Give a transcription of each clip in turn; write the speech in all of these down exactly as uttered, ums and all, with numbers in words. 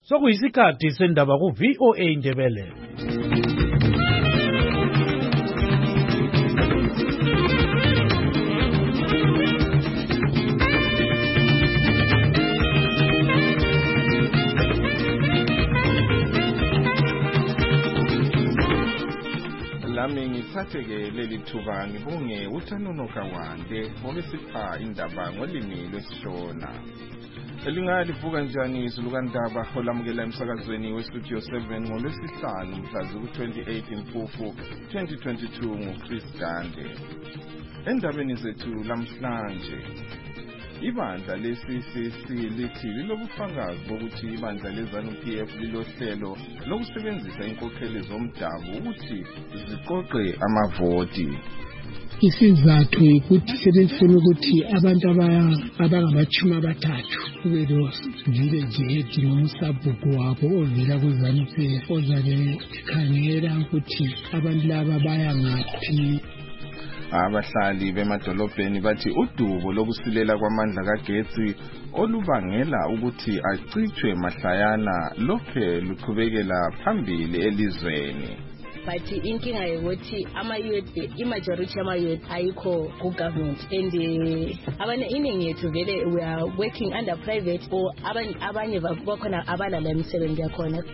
Sokuyisikhathi sendaba ku V O A Indebele. Lami ngiphatheke leli thuba ngibonge uThanono Kawande ngokesipha indaba ngolimi lwesiShona. Elingalivuka njani izulukandaba olamukela emsakazweni weStudio seven ngolwesihlanu mhla ziku-twenty-eight Mfumfu twenty twenty-two nguChris Gande. Endabeni zethu lamhlanje, ibandla le-C C C lithi lilobufakazi bokuthi ibandla le-ZANU-P F lilohlelo lokusebenzisa inkokheli zomdabu ukuthi ziqoqe amavoti. Isizathu ukuthi sebefuna ukuthi abantu abangamachumi abathathu kubelo village head nomsabhuku wabo ovela ku-ZANU-P F ozabe ekhangela ukuthi abantu laba baya ngaphi. Abahlali bemadolobheni bathi udubo lokusilela kwamandla kagetsi olubangela ukuthi acithwe mahlayana lokhe luqhubekela phambili elizweni. But inkinga yokuthi ama-youth, i-majority ama-youth ayikho ku-government and abanye iningi yethu vele we are working under private or abanye bakhona abalala imisebenzi yakhona.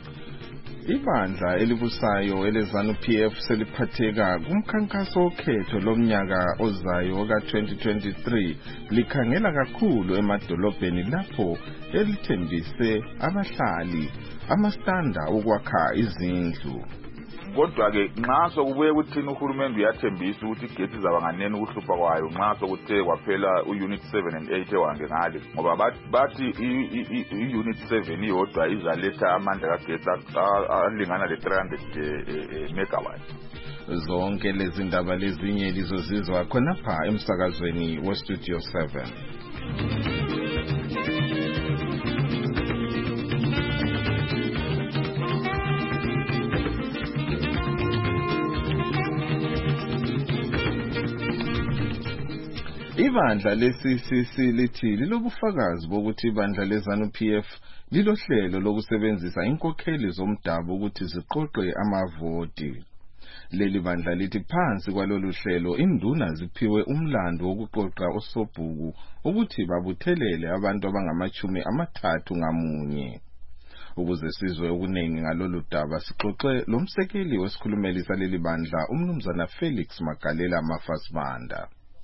Ibandla elibusayo ele-ZANU-P F seliphatheka kumkhankaso okhetho lomnyaka ozayo ka-twenty twenty-three likhangela kakhulu emadolobheni lapho elithembise abahlali amastanda okwakha izindlu. Kodwa ke nxa sokubuye ukuthi uhulumende uyathembisa ukuthi igesi izaba nganeni ukuhlupha kwayo nxa sokuthe kwaphela u-unit seven and eight ewange ngale ngoba bathi i-unit seven iyodwa izaletha amandla kagesi alingana le-three hundred megawatts. Zonke lezi ndaba lezinye lizozizwa khonapha emsakazweni weStudio seven. Ibandla le-C C C lithi lilobufakazi bokuthi ibandla le-ZANU-P F lilohlelo lokusebenzisa inkokheli zomdabu ukuthi ziqoqe amavoti. Leli bandla lithi phansi kwalolu hlelo induna ziphiwe umlando wokuqoqa osobhuku ukuthi babuthelele abantu abangamachumi amathathu ngamunye. Ukuze sizwe okuningi ngalolu daba sixoxe lomsekeli wesikhulumeli saleli bandla umnumzana Felix Magalela Mafasibanda.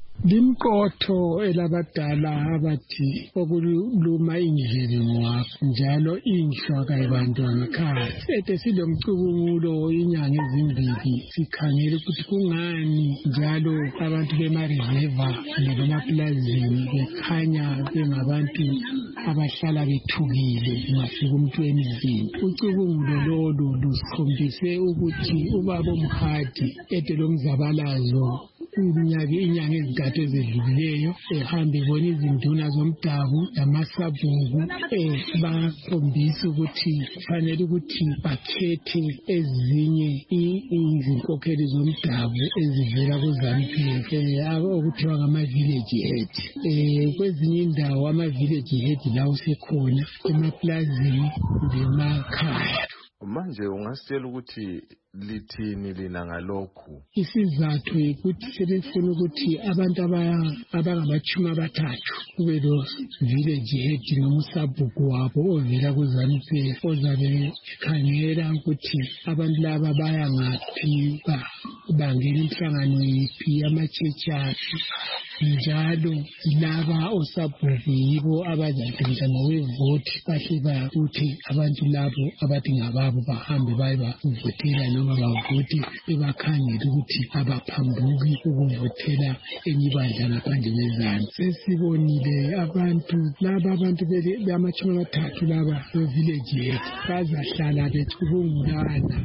Limkotho elabadala abathi okuluma indlebe ngwapho njalo inhlwa kayibantwana ekhaya. Ethe silomcubungulo inyanga ezimbili sikhangela ukuthi kungani njalo abantu bema-reserva nebemaplazini bekhanya bengabantu abahlala bethukile ngafika umuntu emizini. Ucubungulo lolu lusikhombise ukuthi ubaba omhadi ethe lomzabalazo iminyaka inyanga ezintathu ezedlulileyo ehamba ebona izinduna zomdabu lamasabhuku bakhombisa ukuthi kufanele ukuthi bakhethe ezinye izinkokheli zomdabu ezivela ku-ZANU-P F okuthiwa ngama-village head. Kwezinye indawo ama-village head lawo sekhona emaplazini lemakhaya. Manje ungasitshela ukuthi lithini lina ngalokhu? Isizathu ukuthi sebefuna ukuthi abantu abangamachumi abathathu kubelo village head nomsabhuku wabo ovela ku-ZANU-P F ozabe ekhangela ukuthi abantu laba baya ngaphi, bangena inhlangano yiphi, amachechi njalo laba osabhuku yibo abazadinga nowevoti bahle bakuthi abantu labo abathi ngababo bahambe baye bavotela noma bavoti bebakhangela ukuthi abaphambuki ukuvotela enye ibandla ngaphandle kwezanu. Sesibonile abantu laba abantu bamachumi amathathu laba be-village bazahlala becubungulana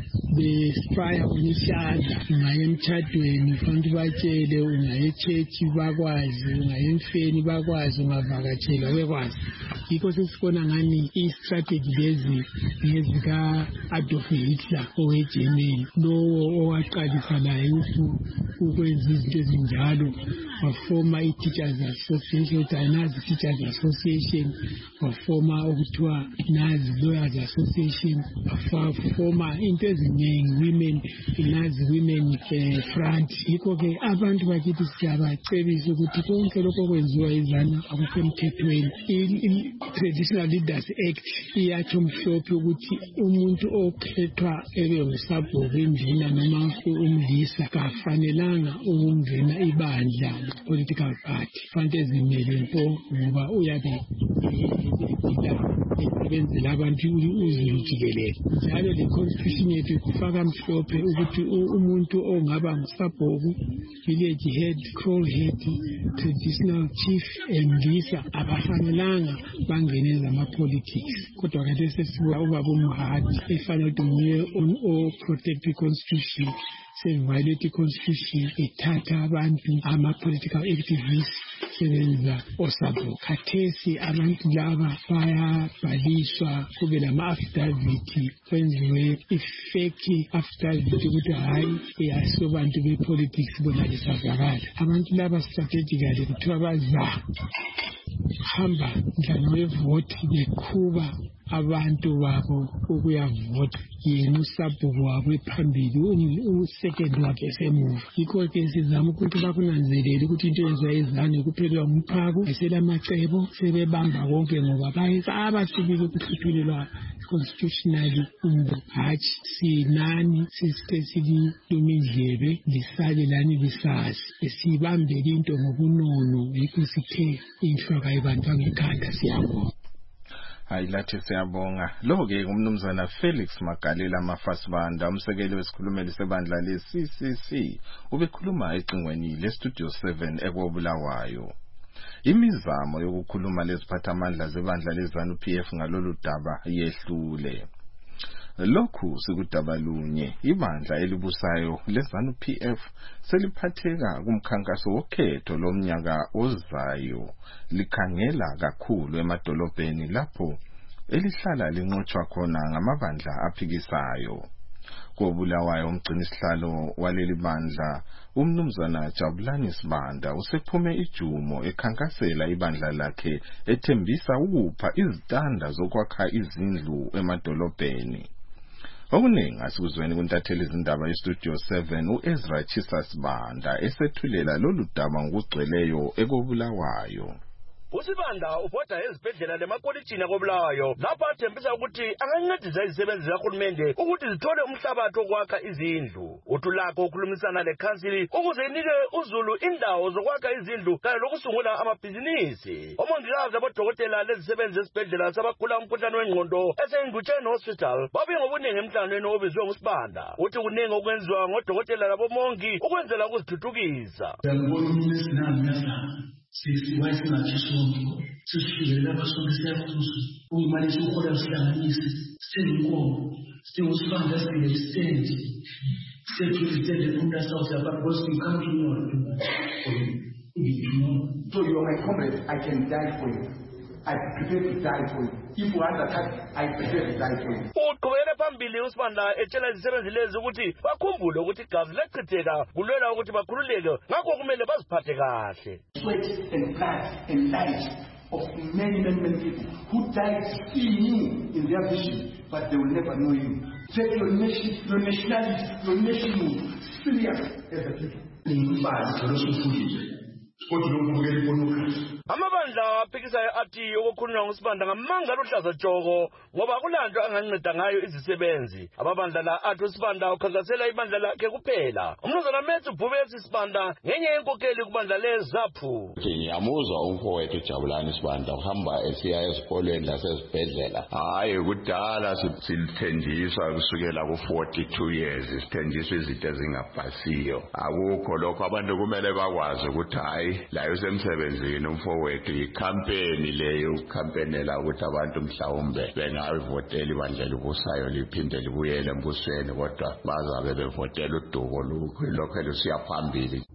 bespaya unishaza ungaya emtshadweni kufanele batshele ungaya echechi bakwazi ungaya emfeni bakwazi ungavakatshela bekwazi. yikho sesibona ngani i-strategy lezi ngezika Adolf Hitler oweGermany lowo owaqalisa laye ukwenza izinto ezinjalo wafoma i-Teachers Association ukuthi ayinazi Teachers Association wafoma okuthiwa nazi Lawyers Association wafoma into eziningi women nazi women front. Yikho ke abantu bakithi siyabacebisa ukuthi konke lokho kwenziwa izana akukho emthethweni. I-Traditional Leaders Act iyatsho mhlophe ukuthi umuntu okhethwa ebe ngusabhuku induna noma umlisa kafanelanga ukungena ibandla political party fanele ezimele mpo ngoba uyabe esebenzela abantu uzulu jikelele. Njalo le constitution yethu kufaka mhlophe ukuthi umuntu ongaba ngusabhuku, village head, crow head, traditional chief emlisa abafanelanga bangeneza ama-politics. Kodwa kade sesibuka ubaba uMahadi efanele ukuthi nguye o-protect i-constitution se-violate i-constitution ethatha abantu ama-political activists sebenza osabhuku. Khathesi abantu laba bayabhaliswa kube lama-affidavit kwenziwe i-fake affidavit ukuthi hayi yasobantu be-politics bona lisavakala. Abantu laba strategically kuthiwa baza hamba mhlana wevoti bekhuba abantu babo ukuyavota yena usabhuku wabo ephambili u-second wakhe esemuva. Yikho ke sizama ukuthi bakunanzelele ukuthi into yenziwa izane kuphelwa ngumphako eselamacebo sebebamba konke ngoba bayesaba sibili ukuhluthulelwa constitutionally umbo hatshi sinani sisike sililumindlebe lisale lani lisazi esibambele into ngobunono. Yikho sithe inhlwa kayibanjwa ngekhanda. Siyabonga. Hayi lathi siyabonga. Lo-ke umnumzana Felix Magalela Mafasibanda umsekeli wesikhulumeli sebandla le-C C C ubekhuluma eqingweni le-Studio seven eKobulawayo. Imizamo yokukhuluma leziphathamandla zebandla le-ZANU-P F ngalolu daba yehlule. Lokhu sikudaba lunye ibandla elibusayo le-ZANU-P F seliphatheka kumkhankaso wokhetho lomnyaka ozayo likhangela kakhulu emadolobheni lapho elihlala linqotshwa khona ngamabandla aphikisayo. Kobulawayo umgcinisihlalo waleli bandla umnumzana Jabulani Sibanda usephume ijumo ekhankasela ibandla lakhe ethembisa ukupha izitanda zokwakha izindlu emadolobheni. Okuningi asikuzweni kuntatheli izindaba ye-Studio seven u-Ezra Chisasibanda esethulela lolu daba ngokugcweleyo eKobulawayo. Usibanda ubhoda ezibhedlela lemakolitshini aKobulawayo lapho athembisa ukuthi angancedisa izisebenzi zikahulumende ukuthi zithole umhlabathi wokwakha izindlu. Uthi lakho ukhulumisana lekhansili ukuze inike uzulu indawo zokwakha izindlu kanye lokusungula amabhizinisi. Omongikazi abodokotela lezisebenzi zesibhedlela sabagula umkhuhlane wengqondo eseNgutsheni Hospital babinga ngobuningi emhlanganweni obizwe nguSibanda. Uthi kuningi okwenziwa ngodokotela labomongi ukwenzela ukuzithuthukisa. Sisi wayesingatshisongo sisifikelela abasonke siyakuzo uyimali sokuhola usihlanganise singumkomo singusibanda sibile istendi sethu istendi funda south africa because you can't do more so you are my comrade. I can die for you. I prefer to die for you. If you are attacked, I prefer to die for you. Uqhubekele phambili uSibanda etshela izisebenzi lezi ukuthi bakhumbule ukuthi igazi lechitheka kulwela ukuthi bakhululeke ngakho kumele baziphathe kahle. Sweat and blood and light of many, many, many people who died seeing you in their vision, but they will never know you. Take your nation, your nationality, your nationhood serious as a people. Amabandla aphikisayo athi ukukhulunywa nguSibanda ngamanga luhlaza tshoko ngoba kulanto anganceda ngayo izisebenzi. Amabandla la athi uSibanda ukhankasela ibandla lakhe kuphela. Umnumzana Methu Bhubesi Sibanda ngenye inkokheli kubandla leZAPHU. Ngiyamuzwa umfowethu Jabulani Sibanda uhamba esiya esikolweni lasesibhedlela. Hayi kudala silithenjiswa kusukela ku forty-two years sithenjiswa izinto ezingabhasiyo. Akukho lokho abantu kumele bakwazi ukuthi hayi la usemsebenzini umfowethu icampaign leyo ukhampenela ukuthi abantu mhlawumbe bengavotela ibandla libusayo liphinde libuyele embusweni kodwa bazabe bevotela udubo lokho lokho lusiya phambili.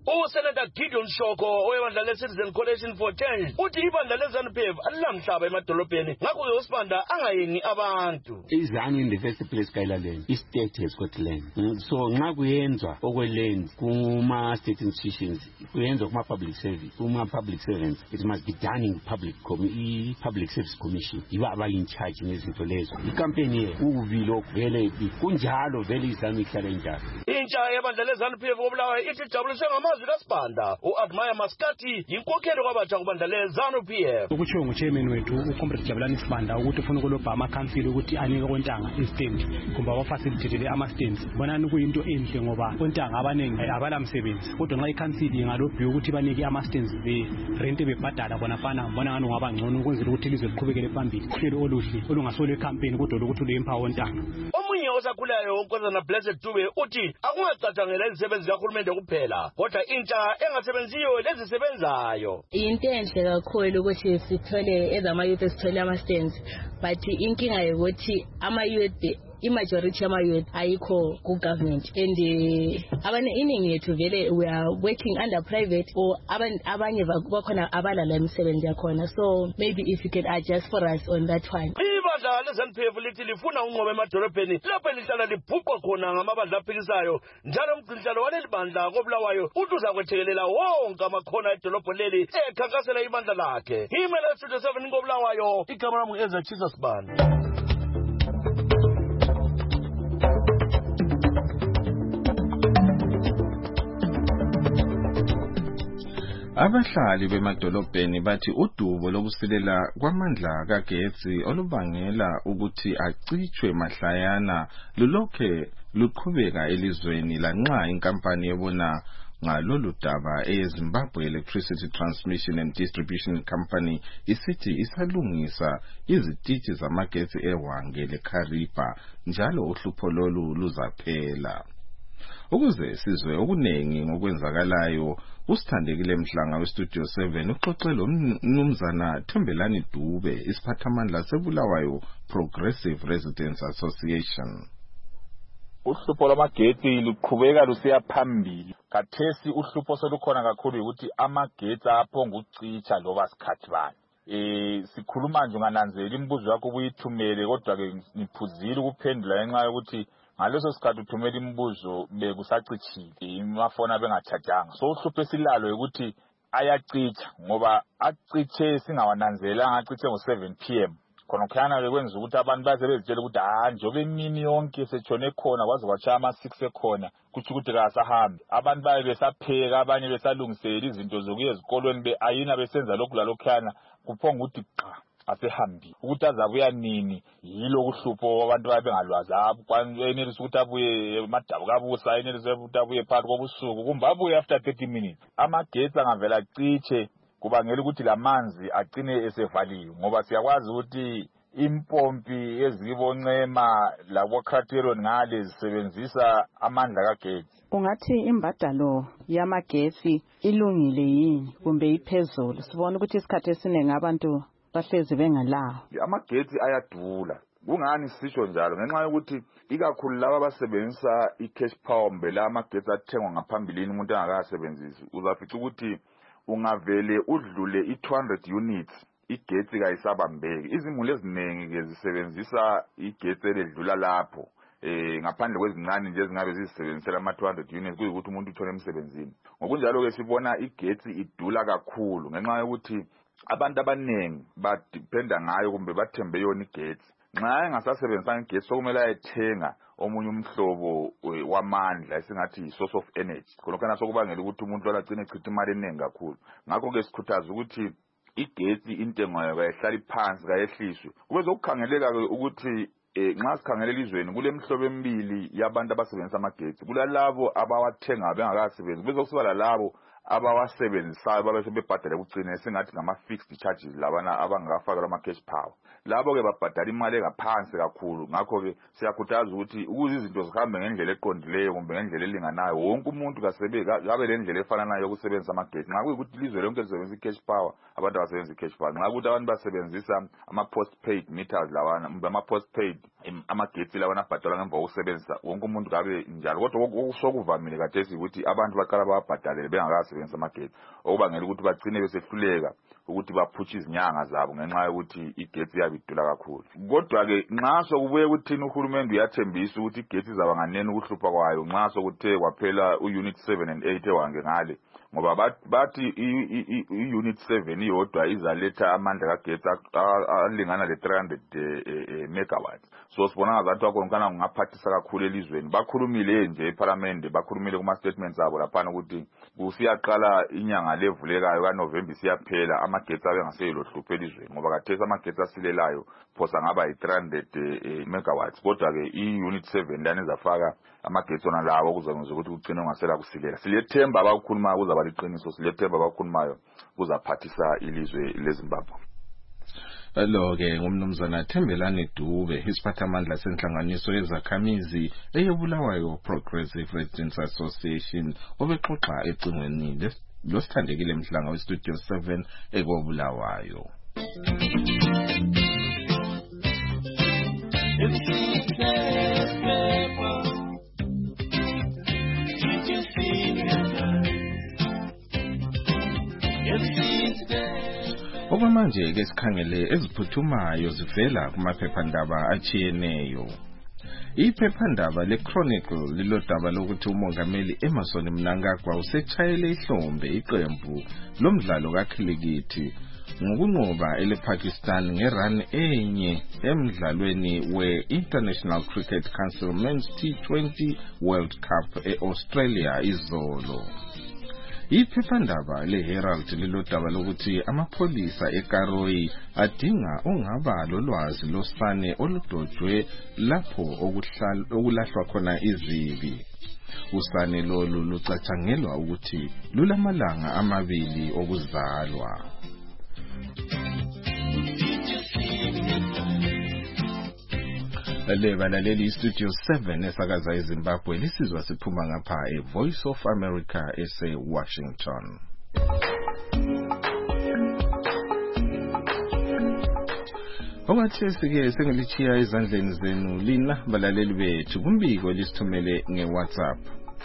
uSenator Gideon Shoko owebandla le-Citizen Coalition for Change uthi ibandla le-ZANU P F alilamhlaba emadolobheni ngakho-ke uSibanda angayengi abantu. iZANU in the first place kayilaleni i-state has got land. So nxa kuyenzwa okwe-land kuma-state institutions kuyenzwa kuma-public service kuma-public servants it must be done in public i-public service commission yibo abayi-in charge ngezinto lezo. Ikampeni ye ukuvilo vele kunjalo vele iZANU ihlala njalo. Intsha yebandla le-ZANU P F koBulawayo ithi ijabuliswe ngamazwi kaSibanda. U-Admire Maskati yinkokheli kwabatsha kubandla le-ZANU P F. Ukutshiwo nguchairman wethu uComrade Jabulani Sibanda ukuthi ufuna ukulobha amakhansili ukuthi anike kontanga istand kumbe abafacilitate ama-stands. Bonani kuyinto enhle ngoba kontanga abaningi abalamsebenzi kodwa nxa ikhansili ingalobhiwa ukuthi banike ama-stands be-rent bebhadala bona fana mbona ngani ungaba ngcono ukwenzela ukuthi ilizwe liqhubekele phambili. Uhlelo oluhle olungasolo ekhampeni kodwa lokuthi luyempha kontanga. Omunye osakhulayo uNkosazana Blessed Dube uthi akungacatshangela izisebenzi zikahulumende kuphela kodwa intsha engasebenziyo lezisebenzayo. Into enhle kakhulu ukuthi sithole ezama-youth sithole ama-stands but inkinga yokuthi ama-youth i-majority yama-youth ayikho ku-government and abanye iningi yethu vele we are working under private or abanye bakhona abalala imisebenzi yakhona, so maybe if you can adjust for us on that one. Ibandla le-ZANU P F lithi lifuna unqoba emadolobheni lapho lihlala libhuqwa khona ngamabandla aphikisayo njalo umgcinhlalo waleli bandla koBulawayo uthi uzakwethekelela wonke amakhono edolobho leli ekhankasela ibandla lakhe. Imela Studio seven koBulawayo, igama lami Ezra Chisa Sibanda. Abahlali bemadolobheni bathi udubo lokusilela kwamandla kagetsi olubangela ukuthi acitshwe mahlayana lulokhe luqhubeka elizweni lanxa inkampani yebona ngalolu daba eZimbabwe Electricity Transmission and Distribution Company isithi isalungisa izitishi zamagetsi eHwange leKariba njalo uhlupho lolu luzaphela. Ukuze sizwe okunengi ngokwenzakalayo usithandekile Mhlanga weStudio seven uxoxe lo mnumzana Thembelani Dube isiphathamandla seBulawayo Progressive Residents Association. Uhlupho lwamagetsi luqhubeka lusiya phambili. Kathesi uhlupho solukhona kakhulu ukuthi amagetsi aphonga ucitsha loba sikhathi bani. Eh sikhuluma nje ungananzela imibuzo yakho ubuyithumele kodwa ke niphuzile ukuphendula ngenxa yokuthi ngaleso sikhathi uthumela imibuzo bekusacitshile imafona bengathathanga. So uhlupho esilalo ukuthi ayacitsha ngoba acitshe singawananzela ngacitshe ngo seven p m khona khana bekwenza ukuthi abantu baze bezitshela ukuthi ah njobe imini yonke setshone khona kwaze kwachaya ama six ekhona kuthi ukuthi kasahambi. Abantu baye besapheka abanye besalungisela izinto zokuya ezikolweni be ayina besenza lokhu lalokhana kuphonga ukuthi qa asehambi ukuthi azabuya nini yilo kuhlupho abantu babe bengalwazi abo kwanenelisa ukuthi abuye emadabu kabusa enelisa ukuthi abuye phakathi kobusuku kumbe abuye after thirty minutes. Amagetsi angavela acitshe kubangela ukuthi lamanzi agcine esevaliwe ngoba siyakwazi ukuthi impompi eziboncema labo Criterion ngale zisebenzisa amandla kagetsi. Ungathi imbadalo yamagetsi ilungile yini kumbe iphezulu? Sibona ukuthi isikhathi esiningi abantu bahlezi bengalawo. Amagetsi ayadula. Kungani sisho njalo ngenxa yokuthi ikakhulu laba abasebenzisa i-cash power mbe la amagetsi athengwa ngaphambilini umuntu angakasebenzisi uzafica ukuthi ungavele udlule i-two hundred units igetsi kayisabambeki. Izimuli eziningi ke zisebenzisa igetsi eledlula lapho eh ngaphandle kwezincane nje ezingabe zisebenzisela ama two hundred units kuyikuthi umuntu uthole emsebenzini. Ngokunjalo ke sibona igetsi idula kakhulu ngenxa yokuthi abantu abanengi badependa ngayo kumbe bathembe yona igetsi. Nxa engasasebenzisa igetsi sokumele ayethenga omunye umhlobo wamandla esingathi i-source of energy. Khonokana sokubangela ukuthi umuntu olagcina echitha imali eningi kakhulu. Ngakho ke sikhuthaza ukuthi igetsi intengo yayo kayihlali phansi kayehliswe. Kube zokukhangeleka ukuthi nxa sikhangele elizweni kule mhlobo emibili yabantu abasebenzisa amagetsi. Kulalabo abawathenga bengakasebenzi. Kube zokusiba lalabo abawasebenzisayo babe sebebhadala ukugcina sengathi ngama fixed charges labana abangafaka ama cash power. Labo ke babhadala imali engaphansi kakhulu. Ngakho ke siyakhuthaza ukuthi ukuze izinto zihambe ngendlela eqondileyo kumbe ngendlela elinganayo wonke umuntu kasebe kabe lendlela efananayo yokusebenzisa amagetsi. Nxa kuyikuthi ilizwe lonke lisebenzisa cash power, abantu abasebenzisa cash power. Nxa ukuthi abantu basebenzisa ama postpaid meters lawana, ama postpaid amagetsi lawana abhadala ngemva kokusebenzisa, wonke umuntu kabe njalo. Kodwa sokuvamile khathesi ukuthi abantu baqala babhadalele bengakasebenzisa amagetsi, okubangela ukuthi bagcine besehluleka ukuthi baphutshe izinyanga zabo ngenxa yokuthi igetsi yabidula kakhulu. Kodwa ke nxa sokubuye ukuthi uhulumende uyathembisa ukuthi igetsi izaba nganeni ukuhlupha kwayo nxa sokuthe kwaphela u-unit seven and eight ewange ngale, ngoba bathi i-unit seven iyodwa izaletha amandla kagetsi alingana le three hundred megawatts. So sibona ngazathi wakonkana ngaphathisa kakhulu elizweni. Bakhulumile nje eParliament, bakhulumile kuma statements abo laphana ukuthi kusiyaqala inyanga levulekayo kaNovember siyaphela amagetsi abe ngaseyilo hluphe elizweni, ngoba kathesa amagetsi asilelayo phosa ngaba yi three hundred megawatts. Kodwa ke i-unit seven lana izafaka amagetsi ona lawo kuzakwenza ukuthi ugcine ungasela kusilela. Silethemba abakukhuluma kuzaba liqiniso, silethemba abakhulumayo kuzaphathisa ilizwe leZimbabwe. Lo ke ngumnumzana Thembelani Dube, isiphathamandla senhlanganiso yezakhamizi eyebulawayo Progressive Residents Association, obexoxa ecingweni losithandekile mhlanga westudio seven ekobulawayo. Okwamanje ke sikhangele eziphuthumayo zivela kumaphephandaba achiyeneyo. Iphephandaba leChronicle lilodaba lokuthi umongameli Emmerson Mnangagwa usechayele ihlombe iqembu lomdlalo kakhilikithi ngokunqoba elePakistan ngerun enye emidlalweni we-International Cricket Council Men's T twenty World Cup e-Australia izolo. Iphephandaba leHerald lilodaba lokuthi amapholisa eKaroi adinga ongaba lolwazi losane oludojwe lapho okulahlwa khona izibi. Usane lolu lucatshangelwa ukuthi lulamalanga amabili okuzalwa. Le balaleli Studio seven esakaza eZimbabwe lisizwa siphuma ngapha eVoice of America ese Washington. Owathi sike sengilichiya ezandleni zenu lina balaleli bethu kumbiko lisithumele ngeWhatsApp.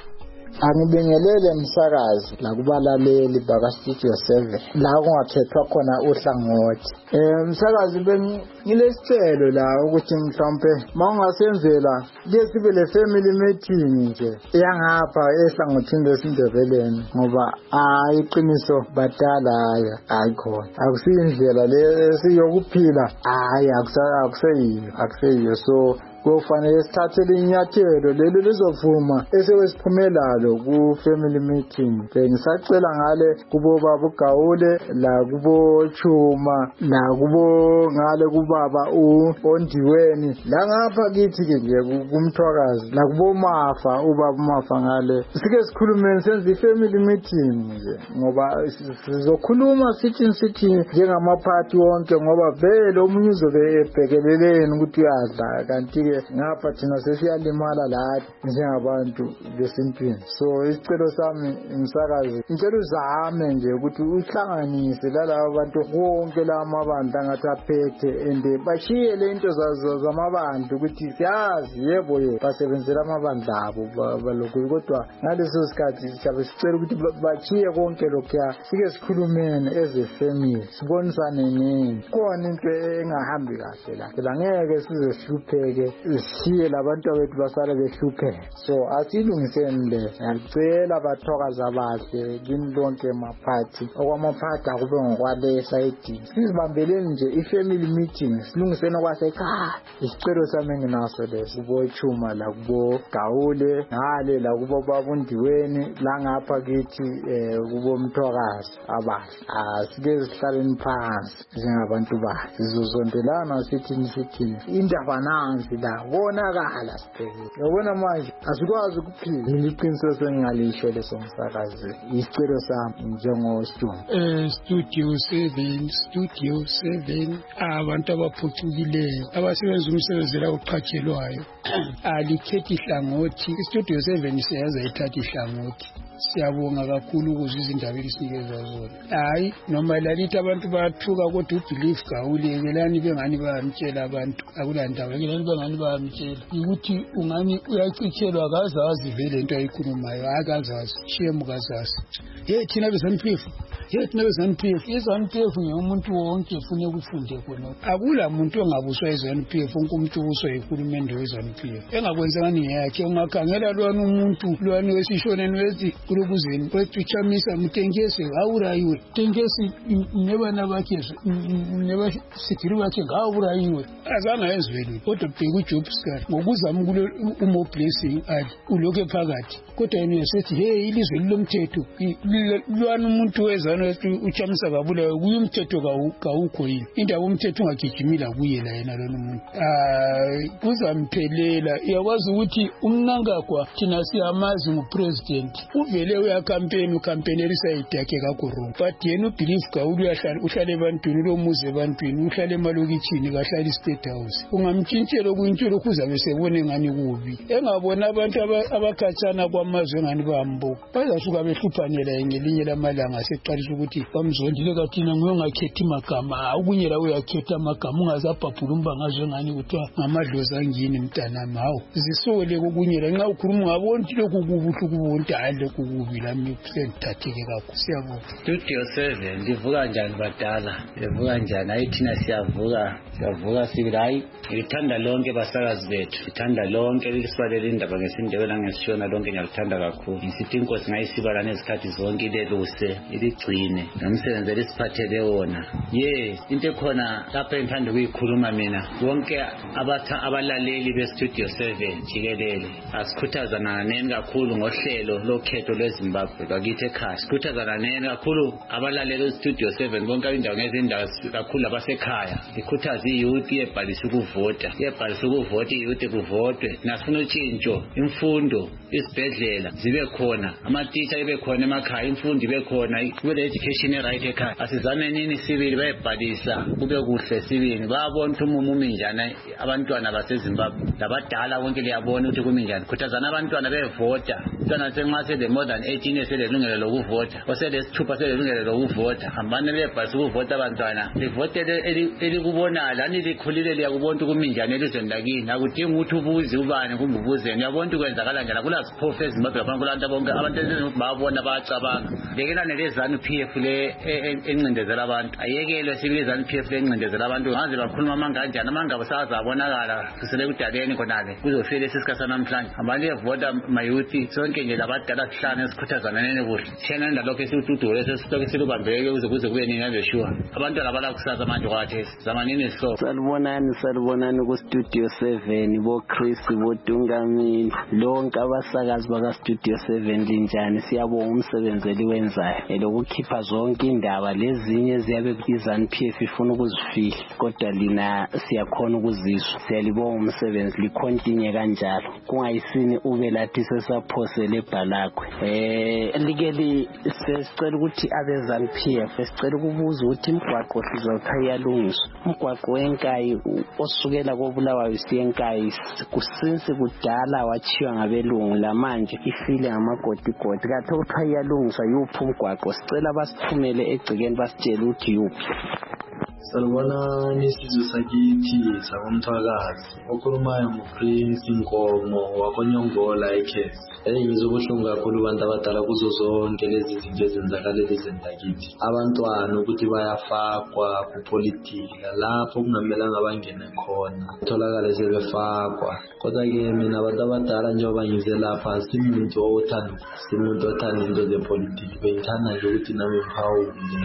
Angibingelele msakazi la kubalaleli baka Studio seven la kungakhethwa khona uhlangothi. Eh msakazi bengilesicelo la ukuthi mhlawumbe mawungasenzela lesibe le family meeting nje eyangapha ehlangothini lesindebeleni ngoba ayiqiniso badala haya ayikhona. Akusindlela lesiyokuphila hayi akuseyiyo akuseyiyo so kufanele sithathele inyathelo lelo lizovuma esewesiphumelalo ku family meeting. Bengisacela ngale kubo baba uGawule la kubo Chuma la kubo ngale kubaba uOndiweni la ngapha kithi ke nje kumthwakazi la kubo Mafa ubaba Mafa ngale sike sikhulumeni senze ifamily meeting nje ngoba sizokhuluma sithi sithi njengamaphathi wonke ngoba vele omunye uzobe ebhekeleleni ukuthi uyadla kanti ngapha thina sesiyalimala la njengabantu besintwini. So isicelo sami umsakazi ngicela uzame nje ukuthi uhlanganise lalabo bantu wonke lamabandla angathi aphethe ende bashiye le into zazo zamabandla ukuthi siyazi yebo ye basebenzela amabandla abo balokhu kodwa ngaleso sikhathi siyabe sicela ukuthi bashiye konke lokho sike sikhulumene as a family sibonisane nini khona into engahambi kahle la phela ngeke size sihlupheke siye labantu abethu basala behlupheka. So asilungiseni le ngicela bathokaza bahle kini lonke maphathi okwamaphathi akube ngokwale side sizibambeleni nje ifamily meeting silungiseni okwasekhaya. Isicelo sami nginaso leso kubo Chuma la kubo Gawule ngale la kubo babundiweni la ngapha kithi kubo Mthwakazi abahle asike sihlaleni phansi njengabantu bahle sizozondelana sithi sithi indaba nansi la konakala sibhekile. Yabona manje asikwazi ukuphila. Iqiniso sengingalisho leso msakazi. Isicelo sami njengoshumo. Eh Studio seven, Studio seven abantu abaphucukileyo abasebenza umsebenzi la uqhatshelwayo. Alikhethi ihlangothi. Studio seven siyaza ithatha ihlangothi. Siyabonga kakhulu ukuze izindaba elisinikeza zona. Hayi noma lalithi abantu bayathuka kodwa ubelief kawulekelani bengani bayamtshela abantu akulandaba kelani bengani bayamtshela ukuthi ungani uyacitshelwa kazazi vele into ayikhulumayo akazazi shemu kazazi. Hey thina bezaniphifu hey thina bezaniphifu izaniphifu ngumuntu wonke ufune ukufunde khona. Akula muntu ongabuswa izaniphifu umuntu ubuswa yikhulumende wezaniphifu engakwenzani yakhe ungakhangela lwana umuntu lwana wesishoneni wezi kurubuzeni kwethuchamisa mutengese awurayiwe tengesi nebana bakhe neba sikiri bakhe ngawurayiwe azanga yezweli kodwa bheka uJob Scar ngokuzama kulo umo blessing ali uloke phakathi kodwa yena yasethi hey ilizwe lomthetho lwana umuntu wezana uchamisa kabulayo kuyo umthetho kawukho yini indawo umthetho ungagijimila kuye la yena lona umuntu ah kuzamphelela iyakwazi ukuthi umnangagwa thina siyamazi ngupresident vele uya campaign ucampaign erisayide yakhe kakhulu but yena ubelieve ka uyahlala uhlale ebantwini lomuze ebantwini uhlale emalokitshini kahlala state house ungamtshintshela kuyintshilo kuzabe sebone ngani kubi engabona abantu abakhatshana kwamazwe ngani bambo bazasuka behluphanela ngelinye lamalanga seqalisa ukuthi bamzondile kathina nguye ngakhethi magama ukunyela uyakhetha magama ungazabhabhula umbangazo ngani kuthiwa ngamadlozi angini mntanami hawo zisole kokunyela nxa ukhuluma ngabona lokhu kubuhlu kubonta hale kubi lami kusenthatheke kakhulu siyabonga. Studio seven livuka njani badala livuka njani ayithina siyavuka siyavuka sibili hayi ngithanda lonke basakazi bethu ngithanda lonke lisibale indaba ngesindebela ngesishona lonke ngiyalithanda kakhulu ngisithi inkosi ngayisibala nezikhathi zonke ileluse iligcine nomsebenzi elisiphathele wona ye into ekhona lapha engithanda ukuyikhuluma mina bonke abatha abalaleli be Studio seven jikelele asikhuthazana neni kakhulu ngohlelo lokhetho lweZimbabwe bakithi ekhaya sikhuthazana neni kakhulu abalaleli Studio seven bonke indawo ngezindawo kakhulu abasekhaya ikhuthaza iyouth yebhalisa ukuvota yebhalisa ukuvota iyouth kuvotwe nasifuna utshintsho imfundo isibhedlela zibe khona amatitsha ibe khona emakhaya imfundo ibe khona kube education right ekhaya asizame nini sibili bayebhalisa kube kuhle sibili babona ukuthi umumu njani abantwana baseZimbabwe labadala bonke liyabona ukuthi kumi njani khuthazana abantwana bevota mntwana senxase the more than eighteen years elelungelo lokuvota oselesithupha selelungelo lokuvota hambane bebhalisa ukuvota abantwana livotele elikubonala lani likhulile liyakubona ukuthi kumi njani elizweni lakini akudingi ukuthi ubuze ubani kumbe ubuzeni uyabona ukuthi kwenzakala njani kulaziphofu eZimbabwe lapha kulantu bonke abantu babona bayacabanga lekelane lezanu P F le encindezela abantu ayekelwe sibili zanu P F le encindezela abantu ngaze bakhuluma amanganjani amangaba sazabonakala kusele kudaleni khonale kuzofika esisikhathi namhlanje abanye evota mayuthi sonke nje labadala sihlane sikhuthazana nene kuhle thena ndalokho esitudule sesitokhe silubambeke kuze kuze kube nini ngeshwa abantu labala kusasa manje kwathi zamanini so salibonani salibonani ku Studio seven bo Chris bo Dungamini lonke abasakazi baka Studio seven linjani siyabonga umsebenzi eliwenzayo elokukhipha zonke indaba lezinye ziyabe izanu P F ifuna ukuzifihla kodwa lina siyakhona ukuzizwa siyalibonga umsebenzi likontinye kanjalo kungayisini ube lathi sesaphosele ebhalakwe eh likeli sesicela ukuthi abezanu P F sicela ukubuza ukuthi imigwaqo sizawuthatha yalungiswa umgwaqo wenkayi osukela koBulawayo siyenkayi kusinse kudala wachiwa ngabelungu lamanje ifile ngamagodigodi kathi ukuthatha yalungiswa yuphi umgwaqo sicela basithumele egcikeni basitshela ukuthi yuphi. Salibona isizwe sakithi sakomthwakazi okhulumayo nguPrince Inkomo wakonyongola ekhesi hey ngizokuhlunga kakhulu abantu abadala kuzo zonke lezi zinto ezenzakala elizweni lakithi abantwana ukuthi bayafakwa kupolitika lapho kungamelanga bangene khona utholakala sebefakwa kodwa ke mina abantu abadala njengoba ngize lapha simuntu othanda simuntu othanda into zepolitiki bengithanda nje ukuthi nami ngiphawule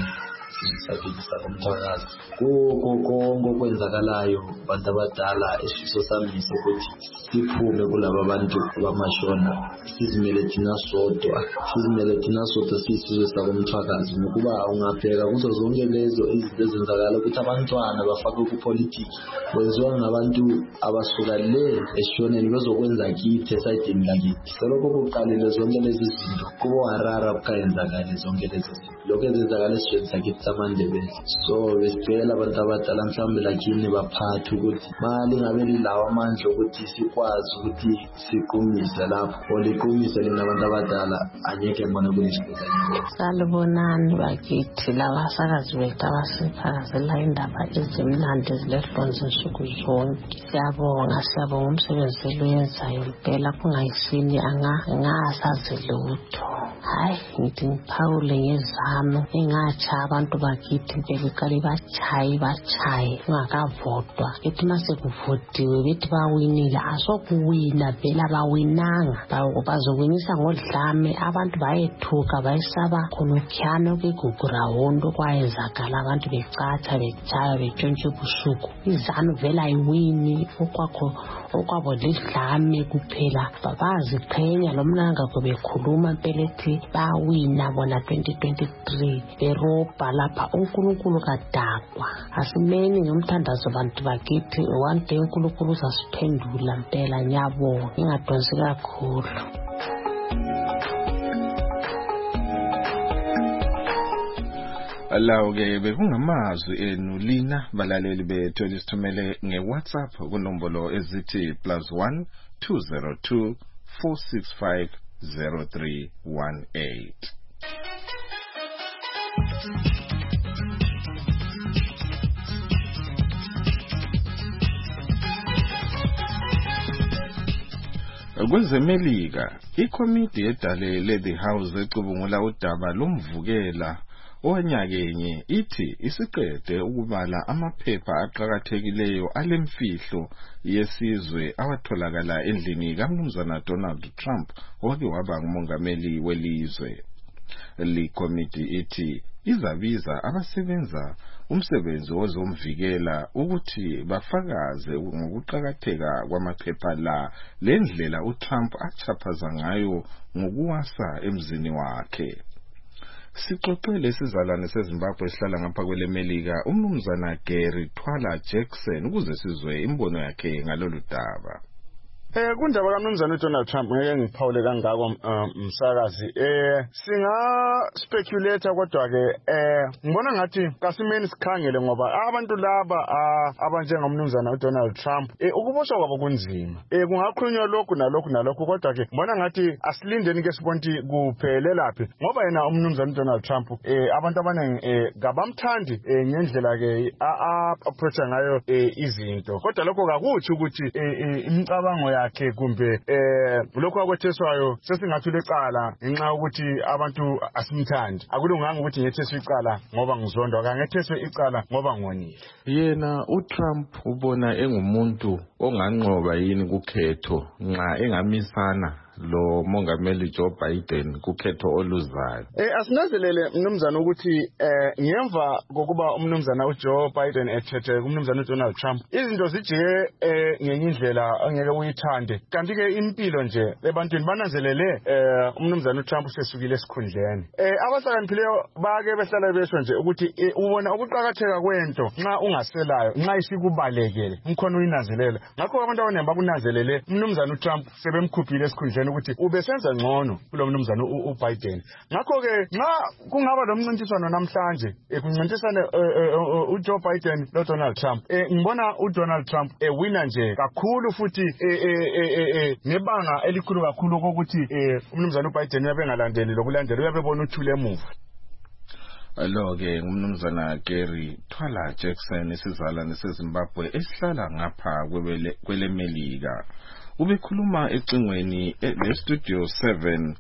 sakithi sakomthwakazi konke konke okwenzakalayo abantu abadala esifiso sami ukuthi siphume kulabo abantu abamashona sizimele thina sodwa sizimele thina sodwa sisizwe sakomthwakazi ngokuba ungabheka kuzo zonke lezo izinto ezenzakala ukuthi abantwana bafake kupolitics kwenziwa ngabantu abasuka le eshoneni bezokwenza kithi esayidini lakithi selokho kuqalile zonke lezi zinto kubo harara kuyenzakala zonke lezi zinto lokho ezenzakala esizweni sakithi samandebele so besicela abantu abadala mhlawumbe lakini baphathe ukuthi mali ngabe lilawa amandla ukuthi sikwazi ukuthi siqumise lapho oliqumise lena abantu abadala anyeke mbona kunisibeka ingozi. Salubonani bakithi labasakazi bethu abasiphakazela indaba ezimnandi ezilehlonze nsuku zonke. Siyabonga siyabonga umsebenzi eluyenzayo impela kungayisini angasazi lutho. Hayi ngithi ngiphawule ngezami engatsha abantu bakithi impela uqale bachayi bachayi ungakavodwa ethi mase kuvotiwe bethi bawinile asokuwina phela bawinanga bazokwinisa ngodlame abantu bayethuka bayisaba khonokhyano kwigugurawondo kwayenzakala abantu becatsha bechaya betshontshe ubusuku izanu vela ayiwini okwakho okwabo lidlame kuphela babaziqhenya lomnanga bekhuluma impela ethi bawina bona twenty twenty-three berobha lapha uNkulunkulu kadakwa asimeni ngomthandazo abantu bakithi one day uNkulunkulu uzasiphendula impela nyabonga ingadonsi kakhulu. Alawo ke bekungamazwi enu lina balaleli bethu elisithumele ngeWhatsApp kunombolo ezithi plus one two zero two four six five zero three one eight. Kwezemelika ikomiti edale le the house ecubungula udaba lomvukela owanyakenye ithi isiqede ukubala amaphepha aqhakathekileyo alemfihlo yesizwe awatholakala endlini kaMnumzana Donald Trump owake waba ngumongameli welizwe. Li komiti ithi izabiza abasebenza umsebenzi wozomvikela ukuthi bafakaze ngokuqhakatheka kwamaphepha la lendlela uTrump achaphaza ngayo ngokuwasa emzini wakhe. Sixoxele sizalwane seZimbabwe esihlala ngapha kwele Melika uMnumzana Gary Twala Jackson ukuze sizwe imbono yakhe ngalolu daba. Eh kundaba kaMnumzana Donald Trump ngeke ngiphawule kangako umsakazi eh singa speculate kodwa ke eh ngibona ngathi kasimeni sikhangele ngoba abantu laba abanjengomnumzana uDonald Trump eh ukuboshwa kwabo kunzima eh kungakhulunywa lokhu nalokhu nalokhu kodwa ke ngibona ngathi asilindeni ke sibonti kuphele laphi ngoba yena umnumzana Donald Trump eh abantu abaningi eh ngabamthandi eh ngendlela ke a approach ngayo eh izinto kodwa lokho kakuthi ukuthi imicabango yakhe kumbe eh lokho akwetheswayo sesingathi lecala ngenxa ukuthi abantu asimthandi akulunganga ukuthi ngetheswe icala ngoba ngizondwa kangetheswe icala ngoba ngonile. Yena uTrump ubona engumuntu onganqoba yini kukhetho nxa engamisana lo mongameli Joe Biden kukhetho oluzayo. Eh asinazelele mnumzana ukuthi eh ngemva kokuba umnumzana uJoe Biden ethethe umnumzana uDonald Trump izinto zijike eh ngenye indlela angeke uyithande kanti ke impilo nje ebantwini bananzelele eh umnumzana uTrump usesukile esikhundleni. Eh abasakaniphileyo bake behlala besho nje ukuthi ubona ukuqhakatheka kwento nxa ungaselayo nxa isikubalekele umkhono uyinanzelela ngakho abantu abanemba bakunanzelele umnumzana uTrump sebemkhuphile esikhundleni ukuthi ubesenza ngcono kulo mnumzana uBiden. Ngakho ke nxa kungaba lomncintiswano namhlanje ekuncintisana uJoe Biden noDonald Trump eh ngibona uDonald Trump ewina nje kakhulu futhi nebanga elikhulu kakhulu ukuthi umnumzana uBiden uyabengalandeli lokulandela uyabebona uthule emuva. Lo ke ngumnumzana Gary Twala Jackson isizalwane seZimbabwe esihlala ngapha kwele Melika. Ubekhuluma ecingweni le Studio seven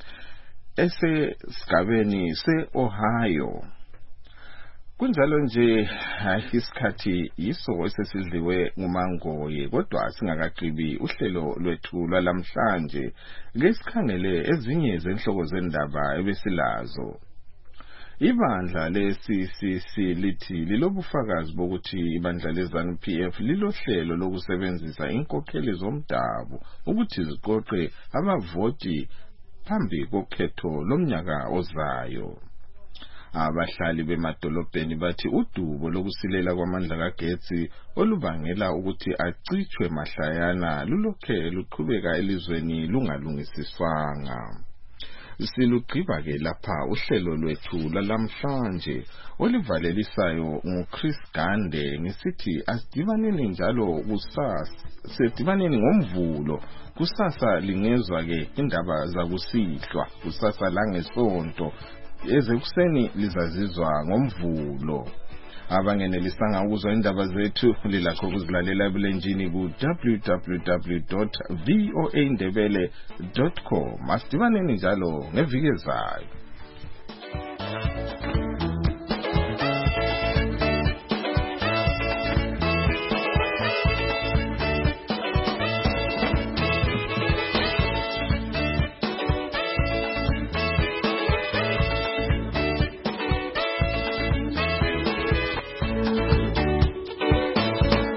esesigabeni seOhio. Kunjalo nje isikhathi yiso esesidliwe ngumangoye kodwa singakaqhibi uhlelo lwethu lwalamhlanje ngesikhangele ezinye zenhloko zendaba ebesilazo. Ibandla le-C C C lithi lilobufakazi bokuthi ibandla le-ZANU-P F lilohlelo lokusebenzisa inkokheli zomdabu ukuthi ziqoqe abavoti phambi kokhetho lomnyaka ozayo. Abahlali bemadolobheni bathi udubo lokusilela kwamandla kagetsi olubangela ukuthi acithwe mahlayana lulokhe luqhubeka elizweni lungalungisiswanga. Silugqiba ke lapha uhlelo lwethu lalamhlanje olivalelisayo nguChris Gande ngisithi asidibaneni njalo kusasa sedibaneni ngomvulo kusasa lingezwa ke indaba zakusihlwa kusasa langesonto ezekuseni lizazizwa ngomvulo. Abangenelisanga ukuzwa indaba zethu lilakho ukuzilalela ebulenjini ku w w w dot voa ndebele dot com. Asidibaneni njalo ngeviki ezayo.